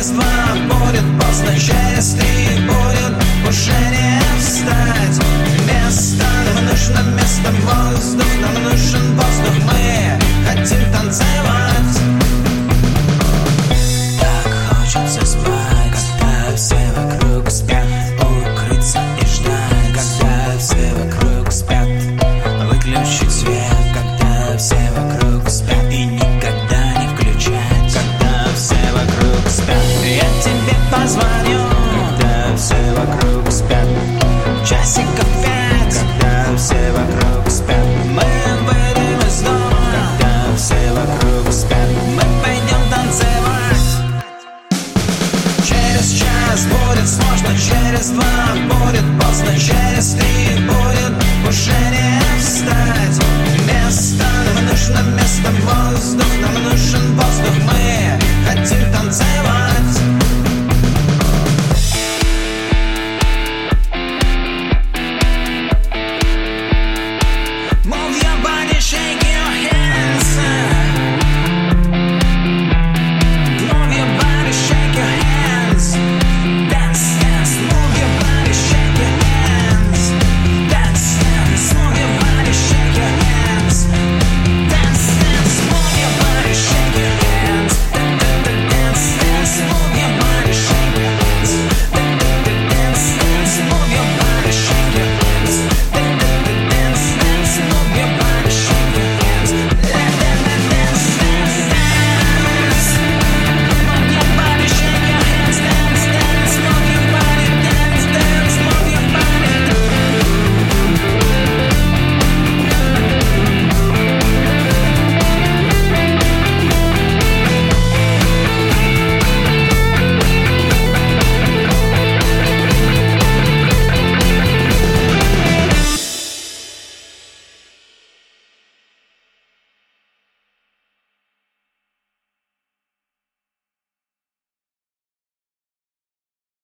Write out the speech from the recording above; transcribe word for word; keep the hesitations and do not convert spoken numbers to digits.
через два будет поздно, через три будет уже не встать. Место, нам нужно место, воздух, нам нужен воздух, мы хотим танцевать. Так хочется спать, когда все вокруг спят, укрыться и ждать, когда все вокруг спят, выключить свет, когда все вокруг спят, и никогда не включать, когда все вокруг спят. Я тебе позвоню, когда все вокруг спят, часиков пять, когда все вокруг спят. Мы выйдем из дома, когда все вокруг спят, мы пойдем танцевать. Через час будет сложно, через два будет поздно, через три будет уже не встать. Место, нам нужно место, воздух, нам нужен воздух, мы хотим танцевать.